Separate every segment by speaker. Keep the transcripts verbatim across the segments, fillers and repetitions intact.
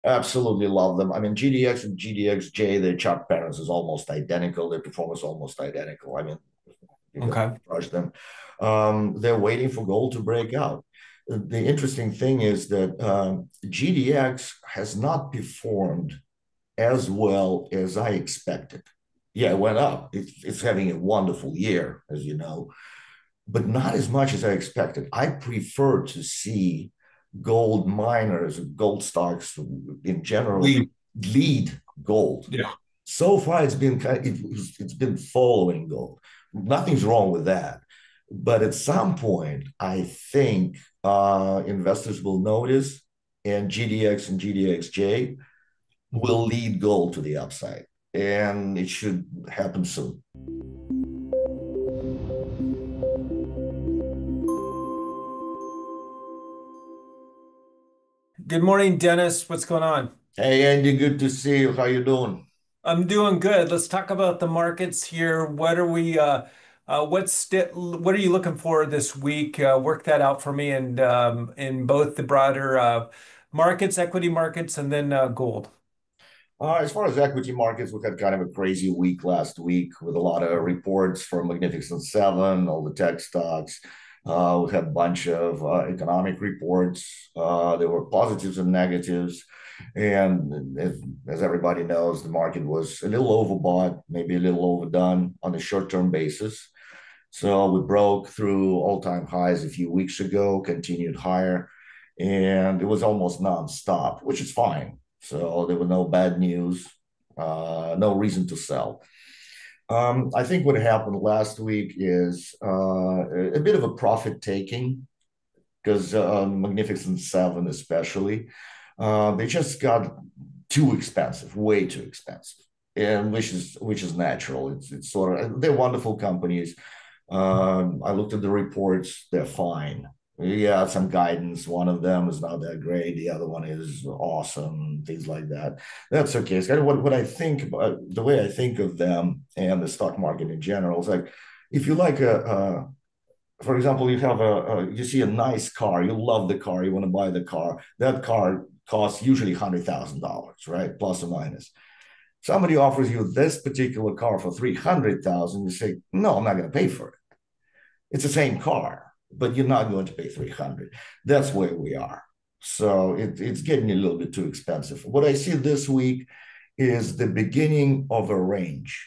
Speaker 1: Absolutely love them. I mean, G D X and G D X J, their chart patterns is almost identical. Their performance is almost identical. I mean, you can
Speaker 2: Okay.
Speaker 1: trust them. Um, they're waiting for gold to break out. The interesting thing is that um, G D X has not performed as well as I expected. Yeah, it went up. It's, it's having a wonderful year, as you know, but not as much as I expected. I prefer to see gold miners, gold stocks in general,
Speaker 2: Lead.
Speaker 1: lead gold.
Speaker 2: Yeah.
Speaker 1: So far, it's been kind of, it, it's been following gold. Nothing's wrong with that. But at some point, I think uh, investors will notice, and G D X and G D X J will
Speaker 2: Mhm.
Speaker 1: lead gold to the upside. And it should happen soon.
Speaker 2: Good morning, Dennis. What's going on?
Speaker 1: Hey, Andy, good to see you. How you doing?
Speaker 2: I'm doing good. Let's talk about the markets here. What are we, uh, uh, what's st what are you looking for this week? Uh, work that out for me and um, in both the broader uh, markets, equity markets, and then uh, gold.
Speaker 1: Uh, as far as equity markets, we had kind of a crazy week last week with a lot of reports from Magnificent Seven, all the tech stocks. Uh, we had a bunch of uh, economic reports. Uh, there were positives and negatives. And as, as everybody knows, the market was a little overbought, maybe a little overdone on a short term basis. So we broke through all time highs a few weeks ago, continued higher, and it was almost nonstop, which is fine. So there were no bad news, uh, no reason to sell. Um, I think what happened last week is uh, a bit of a profit taking because uh, Magnificent Seven, especially, uh, they just got too expensive, way too expensive, and which is which is natural. It's it's sort of they're wonderful companies. Um, I looked at the reports; they're fine. Yeah, some guidance. One of them is not that great. The other one is awesome. Things like that. That's okay. It's kind of what, what I think about the way I think of them and the stock market in general. It's like if you like a, a for example, you have a, a you see a nice car, you love the car, you want to buy the car. That car costs usually hundred thousand dollars, right, plus or minus. Somebody offers you this particular car for three hundred thousand, you say, no, I'm not going to pay for it. It's the same car, but you're not going to pay three hundred. That's where we are. So it, it's getting a little bit too expensive. What I see this week is the beginning of a range.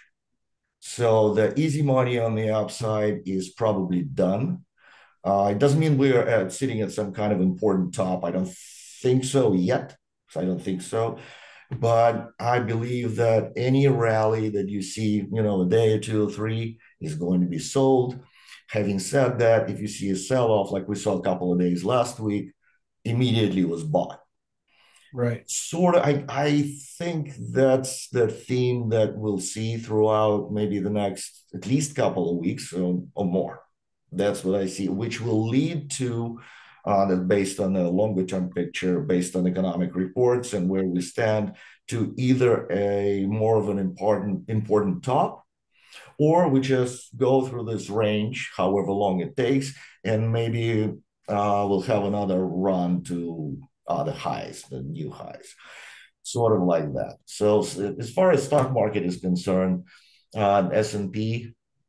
Speaker 1: So the easy money on the upside is probably done. Uh, it doesn't mean we're uh, sitting at some kind of important top. I don't think so yet. So I don't think so. But I believe that any rally that you see, you know, a day or two or three is going to be sold. Having said that, if you see a sell off like we saw a couple of days last week, immediately was bought.
Speaker 2: Right.
Speaker 1: Sort of, I, I think that's the theme that we'll see throughout maybe the next at least couple of weeks or, or more. That's what I see, which will lead to, uh, that based on a longer term picture, based on economic reports and where we stand, to either a more of an important important top, or we just go through this range, however long it takes, and maybe uh, we'll have another run to uh, the highs, the new highs, sort of like that. So as far as stock market is concerned, uh, S and P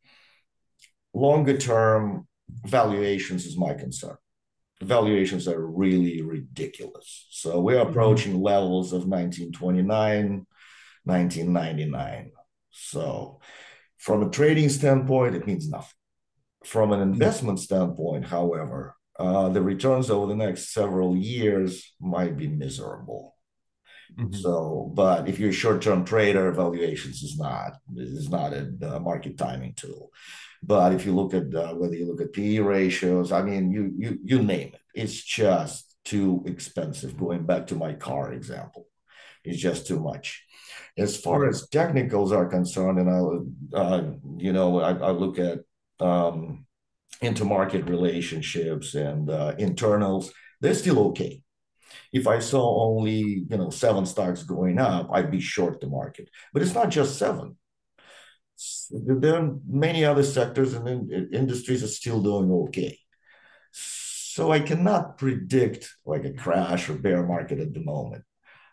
Speaker 1: longer term valuations is my concern. The valuations are really ridiculous. So we're
Speaker 2: Mhm.
Speaker 1: approaching levels of nineteen twenty-nine, nineteen ninety-nine. So from a trading standpoint, it means nothing. From an investment standpoint, however, uh, the returns over the next several years might be miserable.
Speaker 2: Mhm.
Speaker 1: So, but if you're a short-term trader, valuations is not is not a, a market timing tool. But if you look at uh, whether you look at P E ratios, I mean, you you you name it, it's just too expensive. Going back to my car example, it's just too much. As far
Speaker 2: Mhm.
Speaker 1: as technicals are concerned, and I, uh, you know, I, I look at um, intermarket relationships and uh, internals, they're still okay. If I saw only, you know, seven stocks going up, I'd be short the market. But it's not just seven. There are many other sectors and industries are still doing okay. So I cannot predict like a crash or bear market at the moment.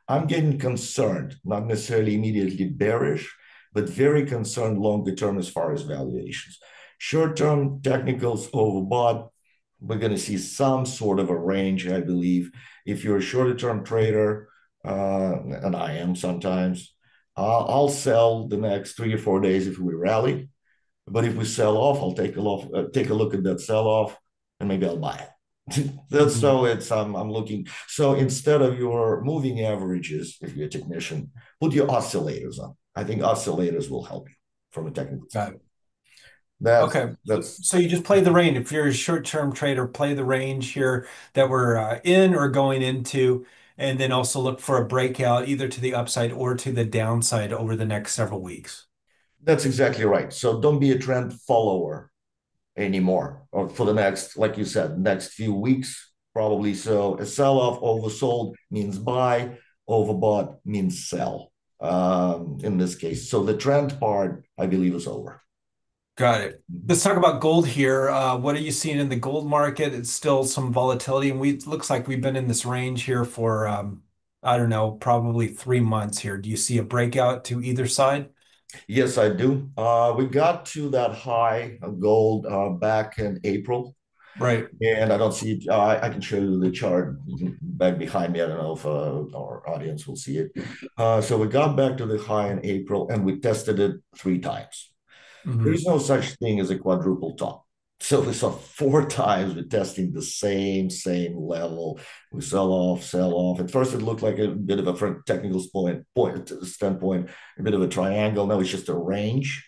Speaker 1: I'm getting concerned, not necessarily immediately bearish, but very concerned longer term as far as valuations. Short term technicals overbought. We're going to see some sort of a range, I believe. If you're a shorter term trader, uh, and I am sometimes, uh, I'll sell the next three or four days if we rally. But if we sell off, I'll take a look, uh, take a look at that sell off, and maybe I'll buy it. That's
Speaker 2: Mhm.
Speaker 1: so it's um, I'm looking. So instead of your moving averages, if you're a technician, put your oscillators on. I think oscillators will help you from a technical
Speaker 2: Got
Speaker 1: standpoint.
Speaker 2: it.
Speaker 1: That's
Speaker 2: Okay. So,
Speaker 1: that's
Speaker 2: so you just play the range. If you're a short-term trader, play the range here that we're uh, in or going into, and then also look for a breakout either to the upside or to the downside over the next several weeks.
Speaker 1: that's exactly right. So don't be a trend follower anymore, or for the next, like you said, next few weeks, probably. So a sell-off, oversold means buy, overbought means sell, um, in this case. So the trend part, I believe, is over.
Speaker 2: Got it. Let's talk about gold here. Uh, what are you seeing in the gold market? It's still some volatility, and we looks like we've been in this range here for um, I don't know, probably three months here. Do you see a breakout to either side?
Speaker 1: Yes, I do. Uh, we got to that high of gold uh, back in April,
Speaker 2: Right.
Speaker 1: and I don't see it. Uh, I can show you the chart back behind me. I don't know if uh, our audience will see it. Uh, so we got back to the high in April, and we tested it three times.
Speaker 2: Hmm.
Speaker 1: There's no such thing as a quadruple top. So we saw four times we're testing the same, same level. We sell off, sell off. At first, it looked like a bit of a from technical point, point standpoint, a bit of a triangle. Now it's just a range.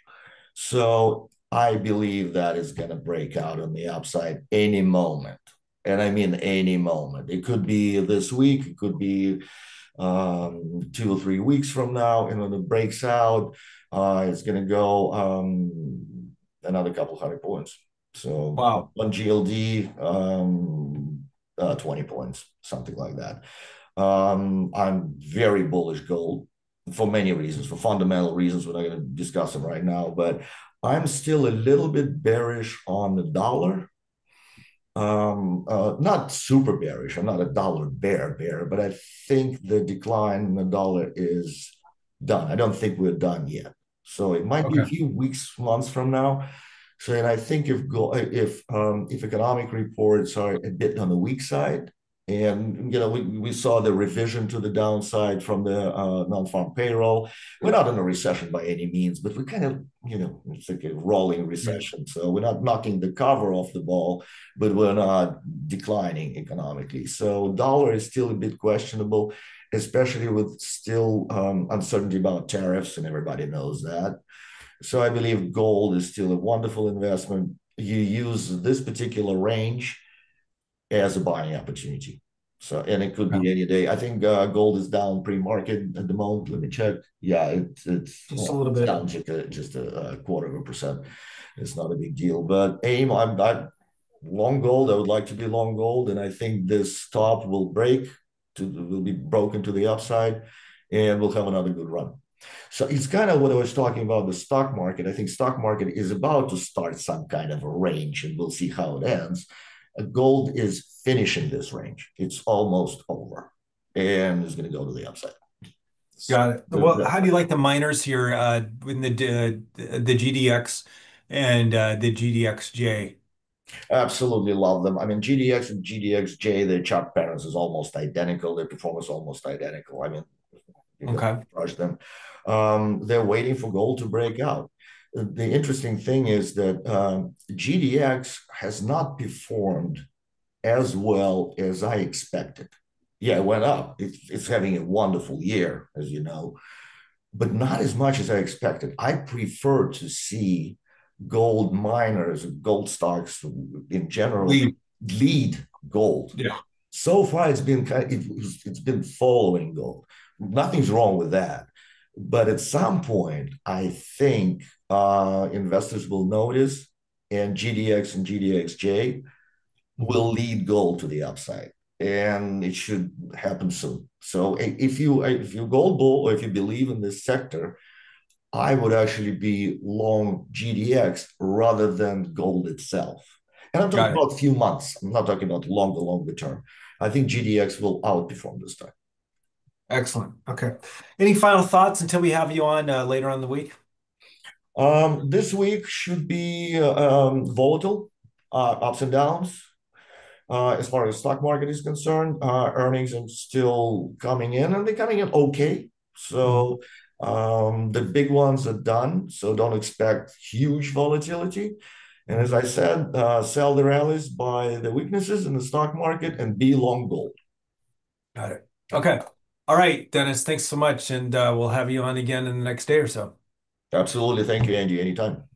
Speaker 1: So I believe that is going to break out on the upside any moment. And I mean any moment. It could be this week, it could be um, two or three weeks from now. And when it breaks out, uh, it's going to go um, another couple hundred points. So
Speaker 2: Wow.
Speaker 1: on G L D, um, uh, twenty points, something like that. Um, I'm very bullish gold for many reasons, for fundamental reasons. We're not going to discuss them right now, but I'm still a little bit bearish on the dollar. Um, uh, not super bearish. I'm not a dollar bear bear, but I think the decline in the dollar is done. I don't think we're done yet. So it might be a
Speaker 2: Okay.
Speaker 1: few weeks, months from now. So, and I think if go if um, if economic reports are a bit on the weak side, and you know we, we saw the revision to the downside from the uh, non-farm payroll. We're not in a recession by any means, but we kind of you know it's like a rolling
Speaker 2: Yeah.
Speaker 1: recession. So we're not knocking the cover off the ball, but we're not declining economically. So dollar is still a bit questionable, especially with still um, uncertainty about tariffs, and everybody knows that. So I believe gold is still a wonderful investment. You use this particular range as a buying opportunity. So, and it could
Speaker 2: Okay.
Speaker 1: be any day. I think uh, gold is down pre-market at the moment. Let me check. Yeah, it, it's
Speaker 2: Just a
Speaker 1: well,
Speaker 2: little
Speaker 1: it's
Speaker 2: bit.
Speaker 1: down just a, just a, a quarter of a percent. It's not a big deal. But aim, I'm, I'm long gold. I would like to be long gold, and I think this top will break to will be broken to the upside, and we'll have another good run. So it's kind of what I was talking about the stock market. I think stock market is about to start some kind of a range, and we'll see how it ends. Uh, Gold is finishing this range. It's almost over, and it's going to go to the upside. So
Speaker 2: Got it.
Speaker 1: the,
Speaker 2: Well,
Speaker 1: the,
Speaker 2: how do you like the miners here uh, in the uh, the G D X and uh, the G D X J?
Speaker 1: absolutely love them. I mean, G D X and G D X J, their chart patterns is almost identical. Their performance almost identical. I mean, you can
Speaker 2: Okay.
Speaker 1: crush them. Um, they're waiting for gold to break out. The interesting thing is that um, G D X has not performed as well as I expected. Yeah, it went up. It's, it's having a wonderful year, as you know, but not as much as I expected. I prefer to see gold miners, gold stocks in general,
Speaker 2: Lead.
Speaker 1: lead gold.
Speaker 2: Yeah.
Speaker 1: So far, it's been kind of, it, it's been following gold. Nothing's wrong with that. But at some point, I think uh, investors will notice, and G D X and G D X J will
Speaker 2: Mhm.
Speaker 1: lead gold to the upside, and it should happen soon. So if you if you gold bull or if you believe in this sector, I would actually be long G D X rather than gold itself. And I'm talking
Speaker 2: Got it.
Speaker 1: about a few months. I'm not talking about longer, longer term. I think G D X will outperform this time.
Speaker 2: Excellent. Okay. Any final thoughts until we have you on uh, later on in the week?
Speaker 1: Um, this week should be uh, um, volatile, uh, ups and downs. Uh, as far as stock market is concerned, uh, earnings are still coming in, and they're coming in okay.
Speaker 2: Mhm.
Speaker 1: So um, the big ones are done. So don't expect huge volatility. And as I said, uh, sell the rallies, buy the weaknesses in the stock market, and be long gold.
Speaker 2: Got it. Okay. All right, Dennis, thanks so much. And uh, we'll have you on again in the next day or so.
Speaker 1: Absolutely. Thank you, Angie. Anytime.